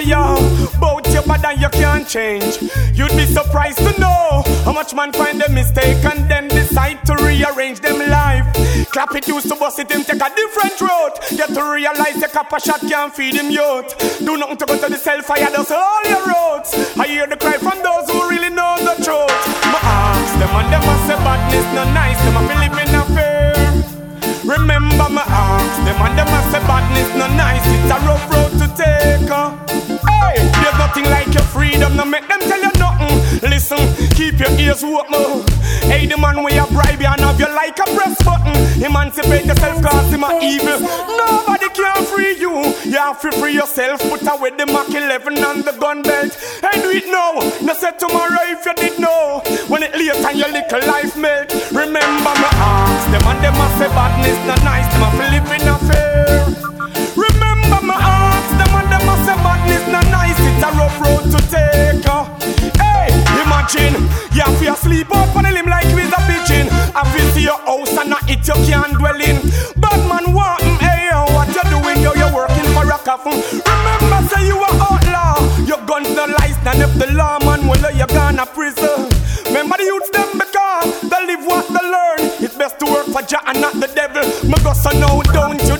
say ya, bout your body you can't change. You'd be surprised to know how much man find a mistake and then decide to rearrange them life. Clap it used to bust it, him take a different road. Get to realize the copper shot can't feed him youth. Do nothing to go to the cell-fire, does all your roads. I hear the cry from those who really know the truth. My ask them and them a say badness no nice, them a live in a fear. Remember my ask them and them a say badness no nice, it's a rough road to take. Hey, there's nothing like your freedom, no make them tell you nothing. Listen, keep your ears open. Hey, the man where you bribe you and have you like a press button. Emancipate yourself cause him a evil. Nobody can free you. You have to free yourself. Put away the Mach 11 and the gun belt. Hey, do it now. No say tomorrow if you did know. When it late and your little life melt. Remember my ask them and them a say badness not nice. Them a live in a fear. Remember my ask them and them a say badness not nice. It's a rough road to take. Hey, imagine you have to sleep up on the limb like with a pigeon. I feel see your house and not it you can't dwell in. Bad man want hey, what you doing? Yo, you're working for a coffin. Remember say you are outlaw. Your guns no license if the lawman will let you gone to prison. Remember the youths them because they live what they learn. It's best to work for Jah and not the devil. My God so no, don't you.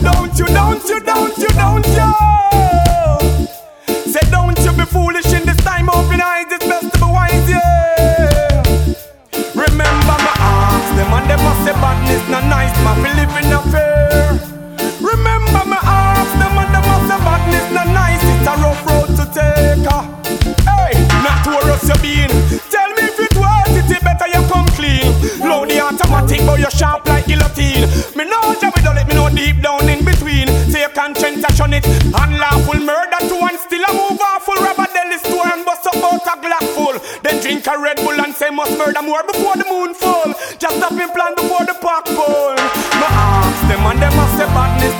Say don't you be foolish in this time. Open eyes, it's best to be wise, yeah. Remember my ask them and them must say badness not nice. My feel live in a fear. Remember my ask them and them must say badness not nice. It's a rough road to take. Hey, not where else you been. Tell me if it worth it, it better you come clean. Load the automatic but you sharp like guillotine. Me know job it don't let me know deep down in between. Say you can't transaction it. Unlawful murder to one still a move off full rubber deli store and bust up out a glass full. Then drink a Red Bull and say must murder more before the moon fall. Just stop in plan before the park fall. My ask them and them must say badness